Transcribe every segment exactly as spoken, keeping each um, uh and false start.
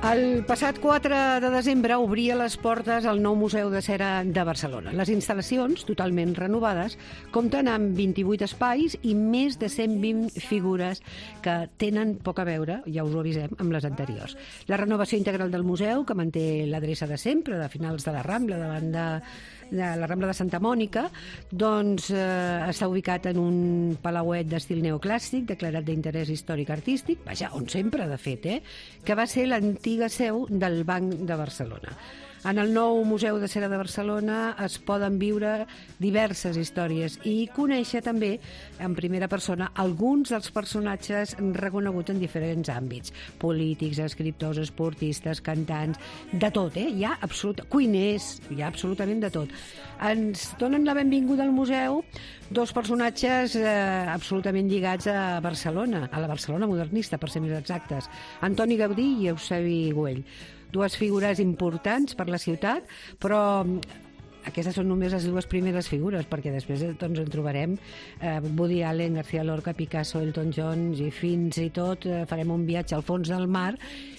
El passat quatre de desembre obria les portes al nou Museu de Cera de Barcelona. Les instal·lacions, totalment renovades, compten amb vint-i-vuit espais i més de cent vint figures que tenen poc a veure, ja us ho avisem, amb les anteriors. La renovació integral del museu, que manté l'adreça de sempre, de finals de la Rambla, davant de, de la Rambla de Santa Mònica, doncs eh, està ubicat en un palauet d'estil neoclàssic, declarat d'interès històric-artístic, vaja, on sempre, de fet, eh, que va ser l'antiga seu del Banc de Barcelona. En el nou Museu de Cera de Barcelona es poden viure diverses històries i conèixer també en primera persona alguns dels personatges reconeguts en diferents àmbits. Polítics, escriptors, esportistes, cantants, de tot, eh? Hi ha absolut... cuiners, hi ha absolutament de tot. Ens donen la benvinguda al museu dos personatges eh, absolutament lligats a Barcelona, a la Barcelona modernista, per ser més exactes, Antoni Gaudí i Eusebi Güell. Dues figures importants per la ciutat, però aquestes són només les dues primeres figures, perquè després doncs, en trobarem eh, Woody Allen, García Lorca, Picasso, Elton John, i fins i tot eh, farem un viatge al fons del mar,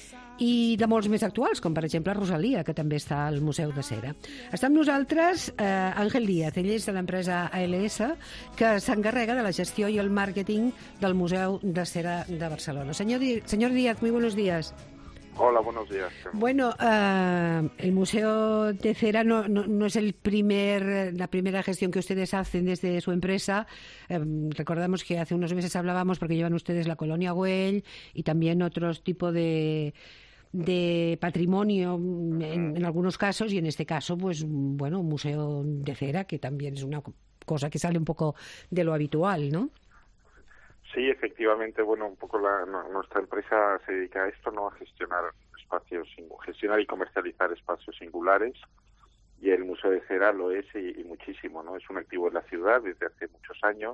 i de molts més actuals, com per exemple Rosalia, que també està al Museu de Cera. Està amb nosaltres eh, Ángel Díaz, ell és de l'empresa A L S, que s'encarrega de la gestió i el màrqueting del Museu de Cera de Barcelona. Senyor, Di- señor Díaz, muy buenos días. Hola, buenos días. Bueno, uh, el Museo de Cera no, no, no es el primer, la primera gestión que ustedes hacen desde su empresa. Um, recordamos que hace unos meses hablábamos porque llevan ustedes la Colonia Güell y también otros tipos de, de patrimonio en, en algunos casos, y en este caso, pues, bueno, un Museo de Cera, que también es una cosa que sale un poco de lo habitual, ¿no? Sí, efectivamente, bueno, un poco la, no, nuestra empresa se dedica a esto, ¿no? A gestionar espacios, gestionar y comercializar espacios singulares, y el Museo de Cera lo es y, y muchísimo, ¿no? Es un activo de la ciudad desde hace muchos años,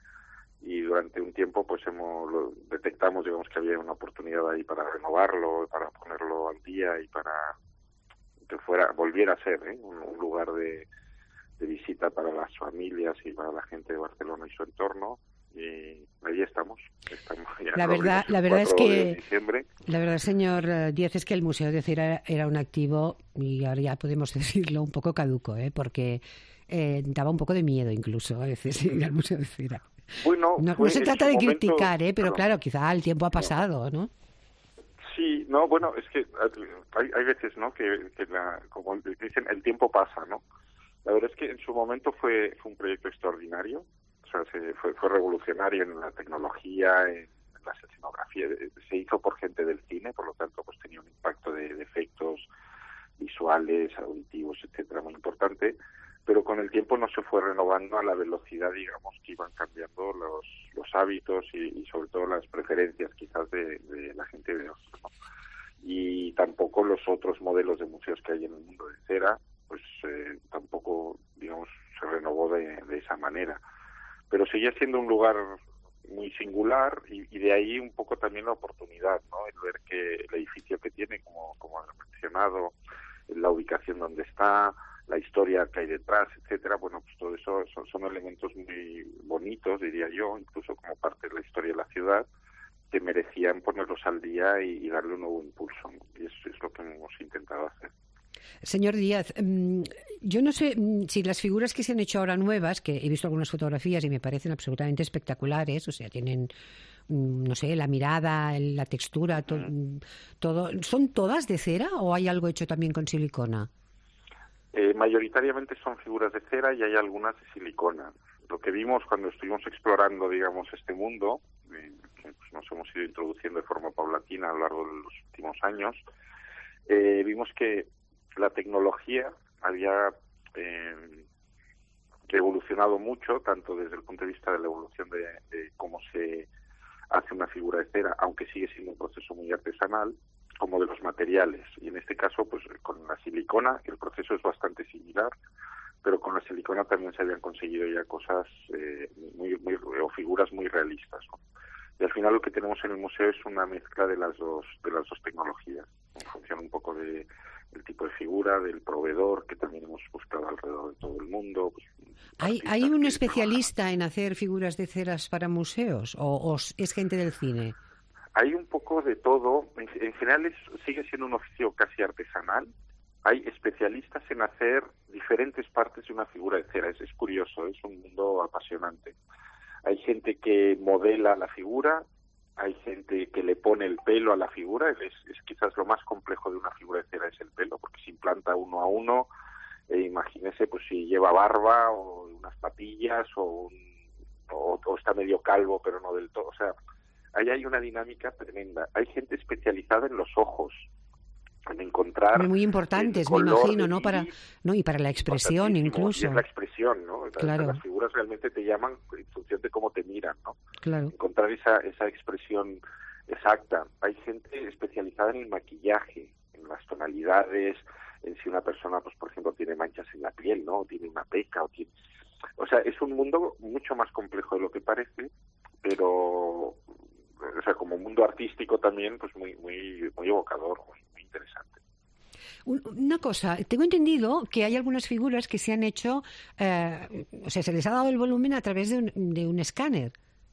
y durante un tiempo pues hemos lo, detectamos, digamos, que había una oportunidad ahí para renovarlo, para ponerlo al día y para que fuera, volviera a ser, ¿eh? un, un lugar de, de visita para las familias y para la gente de Barcelona y su entorno. Y ahí estamos. estamos ya la verdad, la verdad es que de la verdad, señor Díaz, es que el Museo de Cera era un activo, y ahora ya podemos decirlo, un poco caduco, ¿eh? Porque eh, daba un poco de miedo incluso a veces ir al Museo de Cera. Bueno, no, no se trata de momento, criticar, ¿eh? Pero no, claro, quizá el tiempo ha pasado, ¿no? Sí, no, bueno, es que hay, hay veces, ¿no? Que, que la, como dicen, el tiempo pasa, ¿no? La verdad es que en su momento fue, fue un proyecto extraordinario. O sea, se, fue, fue revolucionario en la tecnología, en la escenografía. Se hizo por gente del cine, por lo tanto, pues tenía un impacto de, de efectos visuales, auditivos, etcétera, muy importante. Pero con el tiempo no se fue renovando a la velocidad, digamos, que iban cambiando los, los hábitos y, y sobre todo las preferencias, quizás, de, de la gente de ocio, ¿no? Y tampoco los otros modelos de museos que hay en el mundo de Cera, pues eh, tampoco, digamos, se renovó de, de esa manera. Pero seguía siendo un lugar muy singular, y, y de ahí un poco también la oportunidad, ¿no? El ver que el edificio que tiene, como, como han mencionado, la ubicación donde está, la historia que hay detrás, etcétera. Bueno, pues todo eso son, son elementos muy bonitos, diría yo, incluso como parte de la historia de la ciudad, que merecían ponerlos al día y, y darle un nuevo impulso, ¿no? Y eso es lo que hemos intentado hacer. Señor Díaz, yo no sé si las figuras que se han hecho ahora nuevas, que he visto algunas fotografías y me parecen absolutamente espectaculares, o sea, tienen, no sé, la mirada, la textura, to- todo, ¿son todas de cera o hay algo hecho también con silicona? Eh, mayoritariamente son figuras de cera y hay algunas de silicona. Lo que vimos cuando estuvimos explorando, digamos, este mundo, eh, que pues, nos hemos ido introduciendo de forma paulatina a lo largo de los últimos años, eh, vimos que la tecnología había eh, evolucionado mucho, tanto desde el punto de vista de la evolución de, de cómo se hace una figura de cera, aunque sigue siendo un proceso muy artesanal, como de los materiales. Y en este caso, pues con la silicona, el proceso es bastante similar, pero con la silicona también se habían conseguido ya cosas eh, muy, muy, o figuras muy realistas, ¿no? Y al final lo que tenemos en el museo es una mezcla de las dos, de las dos tecnologías, en función un poco de el tipo de figura, del proveedor, que también hemos buscado alrededor de todo el mundo. Pues, ¿Hay, ¿Hay un especialista en hacer figuras de ceras para museos o, o es gente del cine? hay un poco de todo. En, en general es, sigue siendo un oficio casi artesanal. Hay especialistas en hacer diferentes partes de una figura de cera. Es, es curioso, es un mundo apasionante. Hay gente que modela la figura, hay gente que le pone el pelo a la figura. Es, es quizás lo más complejo de una figura de cera es el pelo, porque se implanta uno a uno. Eh, imagínese pues si lleva barba o unas patillas o, un, o, o está medio calvo pero no del todo. O sea, ahí hay una dinámica tremenda. Hay gente especializada en los ojos, en encontrar muy importantes, me imagino, ¿no? Para, no, y para la expresión incluso. Y es la expresión, ¿no? Claro. Las figuras realmente te llaman en función de cómo te miran, ¿no? Claro. Encontrar esa, esa expresión exacta. Hay gente especializada en el maquillaje, en las tonalidades, en si una persona, pues por ejemplo, tiene manchas en la piel, ¿no? O tiene una peca, o tiene... O sea, es un mundo mucho más complejo de lo que parece, pero, o sea, como mundo artístico también, pues muy muy muy evocador, muy, muy interesante. Una cosa, tengo entendido que hay algunas figuras que se han hecho, eh, o sea, se les ha dado el volumen a través de un, de un escáner.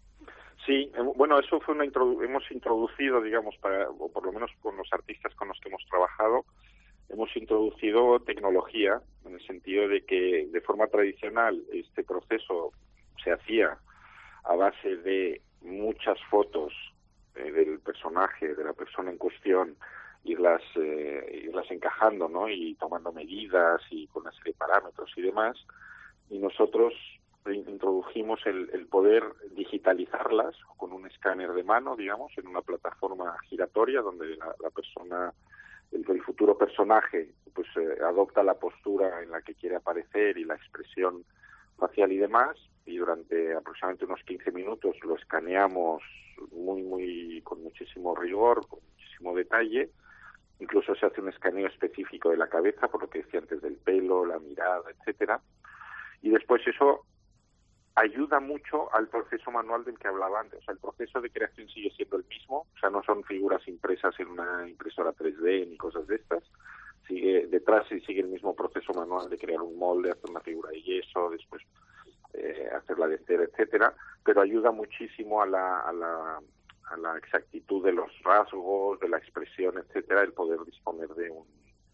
Sí, bueno, eso fue una introdu- hemos introducido, digamos, para, o por lo menos con los artistas con los que hemos trabajado, hemos introducido tecnología en el sentido de que de forma tradicional este proceso se hacía a base de muchas fotos eh, del personaje, de la persona en cuestión, irlas eh, irlas encajando, ¿no? Y tomando medidas y con una serie de parámetros y demás. Y nosotros introdujimos el, el poder digitalizarlas con un escáner de mano, digamos, en una plataforma giratoria donde la, la persona, el, el futuro personaje, pues eh, adopta la postura en la que quiere aparecer y la expresión facial y demás, y durante aproximadamente unos quince minutos lo escaneamos muy, muy, con muchísimo rigor, con muchísimo detalle. Incluso se hace un escaneo específico de la cabeza, por lo que decía antes del pelo, la mirada, etcétera. Y después eso ayuda mucho al proceso manual del que hablaba antes. O sea, el proceso de creación sigue siendo el mismo. O sea, no son figuras impresas en una impresora tres D ni cosas de estas. Sigue detrás y sigue el mismo proceso manual de crear un molde, hacer una figura de yeso, después eh, hacerla de cera, etcétera. Pero ayuda muchísimo a la, a la a la exactitud de los rasgos, de la expresión, etcétera, el poder disponer de un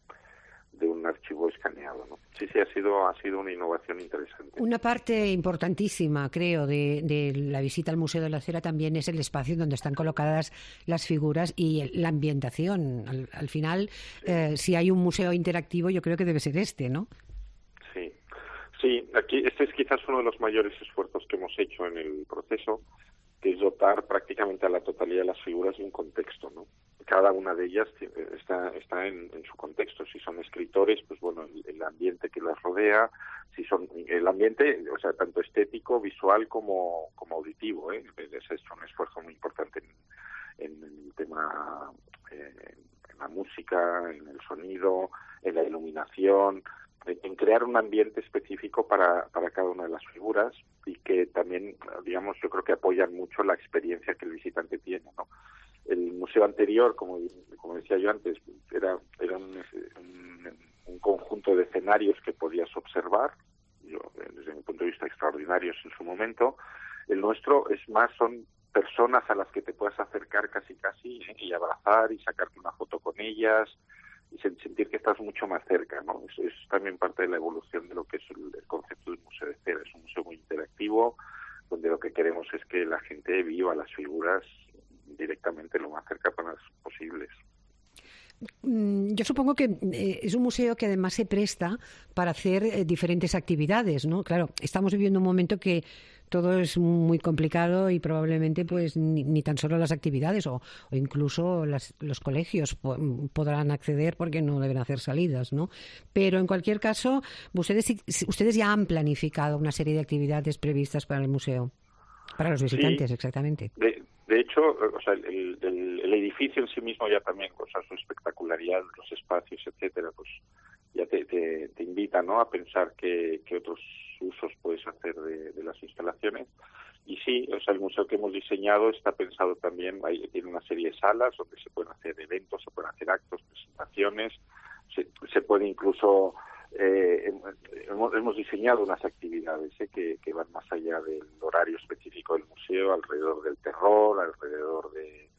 de un archivo escaneado, ¿no? Sí, sí, ha sido ha sido una innovación interesante. Una parte importantísima, creo, de, de la visita al Museo de la Cera también es el espacio donde están colocadas las figuras y el, la ambientación. Al, al final, sí. eh, si hay un museo interactivo, yo creo que debe ser este, ¿no? Sí, sí. Aquí este es quizás uno de los mayores esfuerzos que hemos hecho en el proceso, que es dotar prácticamente a la totalidad de las figuras de un contexto, ¿no? Cada una de ellas está está en, en su contexto. Si son escritores, pues bueno, el, el ambiente que las rodea, si son el ambiente, o sea, tanto estético, visual como como auditivo, ¿eh? Es hecho un esfuerzo muy importante en, en el tema, eh, en la música, en el sonido, en la iluminación, en crear un ambiente específico para, para cada una de las figuras y que también, digamos, yo creo que apoyan mucho la experiencia que el visitante tiene, ¿no? El museo anterior, como, como decía yo antes, era, era un, un, un conjunto de escenarios que podías observar, yo, desde mi punto de vista extraordinarios en su momento. El nuestro es más, son personas a las que te puedes acercar casi casi, ¿eh? Y abrazar y sacarte una foto con ellas y sentir que estás mucho más cerca, ¿no? Eso es también parte de la evolución de lo que es el, el concepto del Museo de Cera. Es un museo muy interactivo, donde lo que queremos es que la gente viva las figuras directamente lo más cerca posibles. Yo supongo que eh, es un museo que además se presta para hacer eh, diferentes actividades, ¿no? Claro, estamos viviendo un momento que todo es muy complicado y probablemente pues ni, ni tan solo las actividades o, o incluso las, los colegios po podrán acceder porque no deben hacer salidas, ¿no? Pero en cualquier caso, ustedes, ustedes ya han planificado una serie de actividades previstas para el museo, para los visitantes, sí, exactamente. De, de hecho, o sea, el, el, el edificio en sí mismo ya también, o sea, su espectacularidad, los espacios, etcétera, pues ya te, te, te invita, ¿no?, a pensar qué que otros usos puedes hacer de, de las instalaciones. Y sí, o sea, el museo que hemos diseñado está pensado también, hay, tiene una serie de salas donde se pueden hacer eventos, se pueden hacer actos, presentaciones, se, se puede incluso, eh, hemos, hemos diseñado unas actividades eh, que, que van más allá del horario específico del museo, alrededor del terror, alrededor de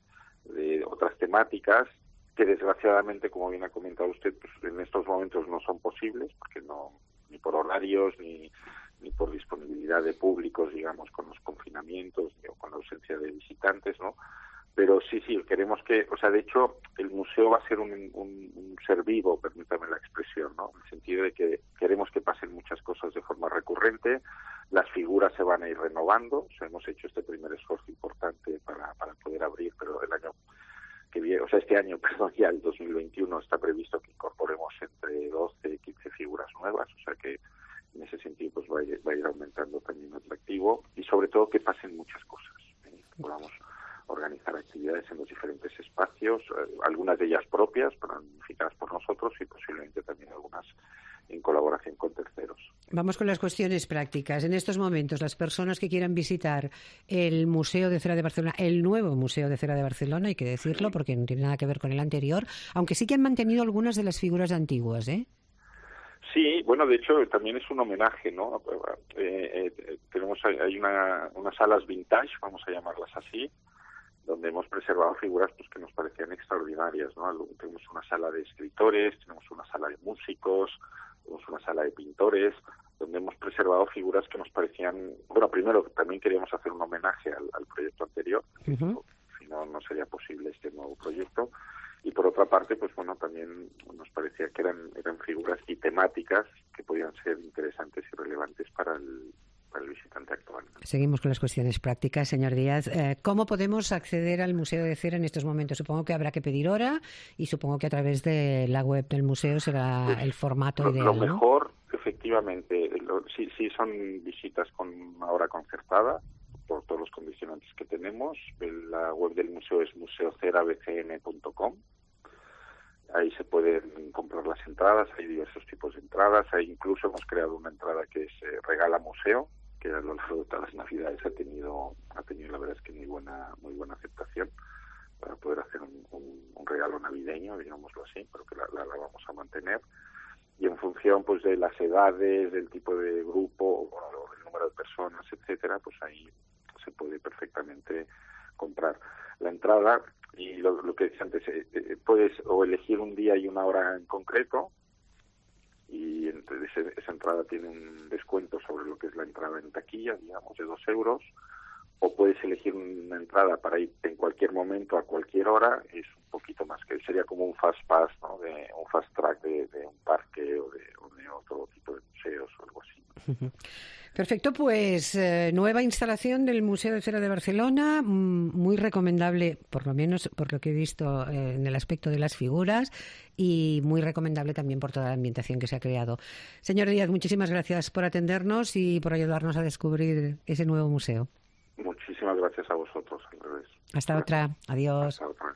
de otras temáticas que desgraciadamente, como bien ha comentado usted, pues en estos momentos no son posibles, porque no, ni por horarios, ni, ni por disponibilidad de públicos, digamos, con los confinamientos, o con la ausencia de visitantes, ¿no? Pero sí, sí, queremos que, o sea, de hecho, el museo va a ser un, un, un ser vivo, permítame la expresión, ¿no? En el sentido de que queremos que pasen muchas cosas de forma recurrente, las figuras se van a ir renovando, o sea, hemos hecho este primer esfuerzo importante para, para poder abrir, pero el año que viene, o sea, este año, perdón, ya el dos mil veintiuno está previsto que incorporemos entre doce y quince figuras nuevas, o sea que en ese sentido pues va a ir, va a ir aumentando también el atractivo y sobre todo que pasen muchas cosas, ¿eh? Que podamos organizar actividades en los diferentes espacios, eh, algunas de ellas propias, planificadas por nosotros y posiblemente también algunas en colaboración con terceros. Vamos con las cuestiones prácticas. En estos momentos, las personas que quieran visitar el Museo de Cera de Barcelona, el nuevo Museo de Cera de Barcelona, hay que decirlo, sí, porque no tiene nada que ver con el anterior, aunque sí que han mantenido algunas de las figuras antiguas, ¿eh? Sí, bueno, de hecho también es un homenaje, ¿no? Eh, eh, tenemos hay una, unas salas vintage, vamos a llamarlas así, donde hemos preservado figuras pues que nos parecían extraordinarias, ¿no? Tenemos una sala de escritores, tenemos una sala de músicos, tenemos una sala de pintores, donde hemos preservado figuras que nos parecían, bueno, primero también queríamos hacer un homenaje al, al proyecto anterior, uh-huh. Si no, no sería posible este nuevo proyecto, y por otra parte, pues bueno, también nos parecía que eran, eran figuras y temáticas que podían ser interesantes y relevantes para el para el visitante actual. Seguimos con las cuestiones prácticas, señor Díaz. Eh, ¿Cómo podemos acceder al Museo de Cera en estos momentos? Supongo que habrá que pedir hora y supongo que a través de la web del museo será pues, el formato lo, ideal, Lo ¿no? mejor, efectivamente, lo, sí, sí son visitas con una hora concertada por todos los condicionantes que tenemos. La web del museo es museo cera b c n punto com. Ahí se pueden comprar las entradas, hay diversos tipos de entradas, ahí incluso hemos creado una entrada que es eh, Regala Museo, que a lo largo de todas las navidades ha tenido, ha tenido la verdad es que muy buena, muy buena aceptación para poder hacer un, un, un regalo navideño, digámoslo así, pero que la, la, la vamos a mantener. Y en función pues de las edades, del tipo de grupo, o del número de personas, etcétera, pues ahí se puede perfectamente comprar la entrada. Y lo, lo que decía antes, eh, eh, puedes o elegir un día y una hora en concreto, y entonces esa entrada tiene un descuento sobre lo que es la entrada en taquilla, digamos, de dos euros, o puedes elegir una entrada para ir en cualquier momento, a cualquier hora, es un poquito más, que sería como un fast pass, ¿no? De, un fast track de, de un parque o de, o de otro tipo de museos o algo así. Uh-huh. Perfecto, pues eh, nueva instalación del Museo de Cera de Barcelona, mmm, muy recomendable, por lo menos por lo que he visto eh, en el aspecto de las figuras, y muy recomendable también por toda la ambientación que se ha creado. Señor Díaz, muchísimas gracias por atendernos y por ayudarnos a descubrir ese nuevo museo. Muchísimas gracias a vosotros, al revés. Hasta gracias. Otra. Adiós. Hasta otra.